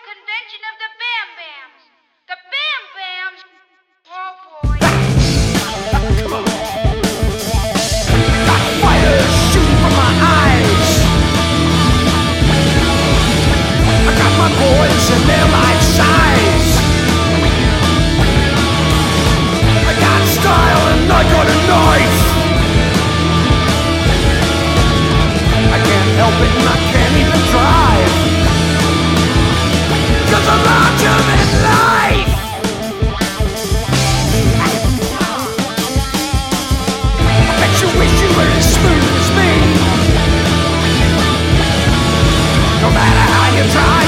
convention of the Bam Bams. The Bam Bams? Oh boy. Fire shooting from my eyes. I got my boys and they're life size. I got style and I got a knife. I can't help it and I can't even drive, 'cause I'm larger than life. I bet you wish you were as smooth as me. No matter how you try,